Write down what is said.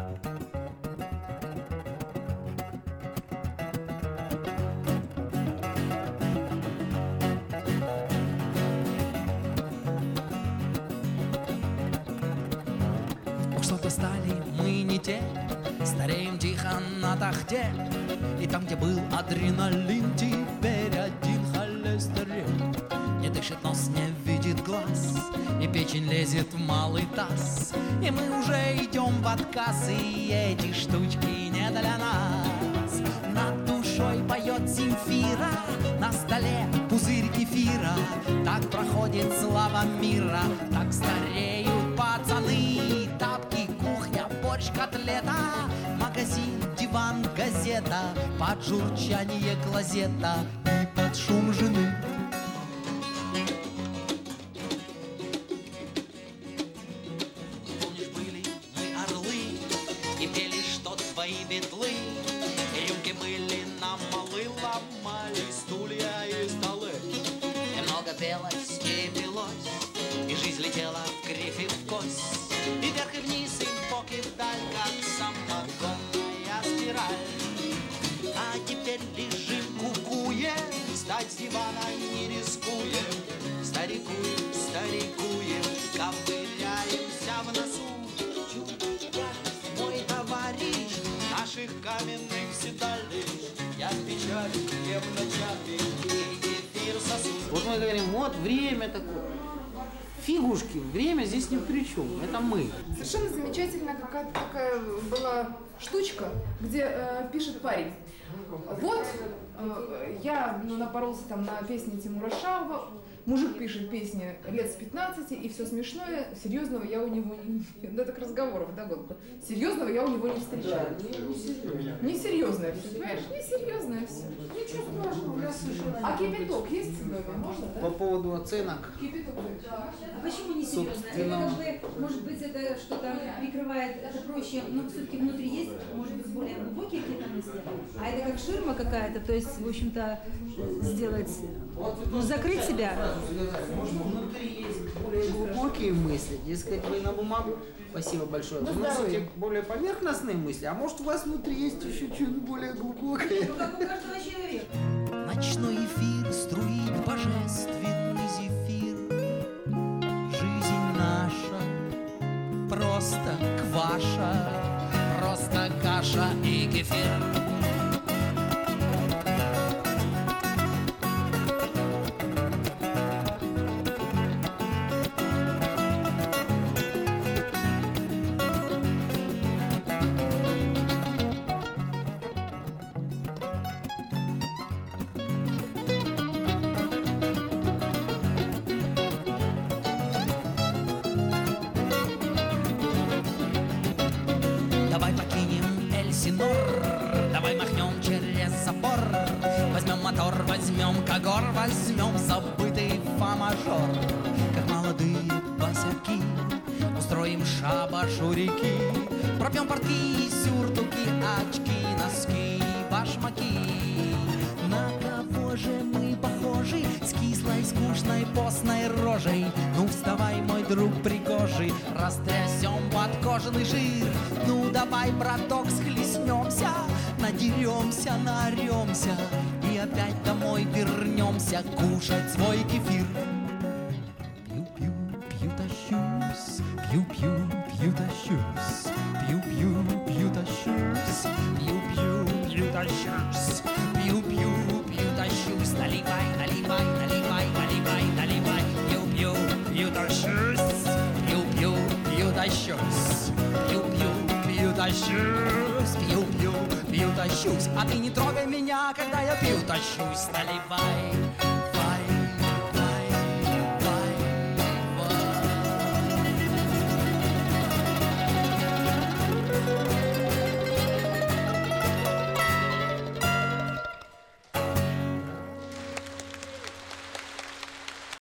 Что-то стали мы не те, стареем тихо на тахте. И там, где был адреналин, теперь один холестерин. Не дышит нос, не видит глаз, и печень лезет в малый таз. И мы уже идем в отказ, и эти штучки не для нас. Над душой поет Земфира, на столе пузырь кефира. Так проходит слава мира, так стареют пацаны. Тапки, кухня, борщ, котлета, магазин, диван, газета, под журчание клозета и под шум жены. Помнишь, были мы орлы и пели, что твои ветлы, и рюмки были нам малы, ломали стулья и столы. И много пелось и пилось, и жизнь летела в кривь и в кость, и вверх и вниз, и в бок и вдаль, как самогонная спираль. А теперь лежим кукуем, встать с дивана не рискуем. Старикуем, старикуем, ковыряемся в носу. Чуть-чуть, мой товарищ, наших каменных седалищ. Я в печали, ем ночами, и кефир сосу. Вот мы говорим, вот время такое. Фигушки, время здесь ни при чем, это мы. Совершенно замечательная какая-то такая была штучка, где пишет парень. Вот я напоролся там на песни Тимура Шаова. Мужик пишет песни лет с 15, и все смешное, серьезного я у него не... Да, так разговоров, да, год. Серьезного я у него не встречаю. Несерьезное все, понимаешь? Несерьезное все. Ничего страшного, я слышала. А кипяток есть в доме? Можно, да? По поводу оценок. Кипяток. А почему не серьезно? Это как бы, может быть, это что-то прикрывает, это проще, но все-таки внутри есть, может быть, более глубокие какие-то мысли. А это как ширма какая-то, то есть, в общем-то, сделать, ну, закрыть себя. Может, внутри есть более глубокие мысли, дескать, вы на бумагу, спасибо большое, выносите более поверхностные мысли, а может, у вас внутри есть еще что-нибудь более глубокое. Ну, как у каждого человека. Ночной эфир струит божественный зефир. Жизнь наша просто кваша, просто каша и кефир. Давай махнем через забор, возьмем мотор, возьмем когор, возьмем забытый фа-мажор. Как молодые босяки устроим шабаш у реки, пропьем портки, сюртуки, очки, носки, башмаки. На кого же мы похожи с кислой, скучной, постной рожей? Ну вставай, мой друг пригожий, растрясем подкожный жир. Ну давай, браток, схлестнемся, надеремся, наоремся и опять домой вернемся кушать свой кефир. Пью-пью, пью, тащусь, пью-пью, пью, тащусь, пью-пью, пью, тащусь, пью-пью, пью, тащусь, пью-пью, пью, тащусь, наливай, наливай, наливай, наливай, наливай, пью-пью, пью, тащусь, пью-пью, пью, тащусь, пью-пью, пью, тащусь, пью-пью, пью, тащусь, а ты не трогай меня, когда я пью, тащусь, наливай.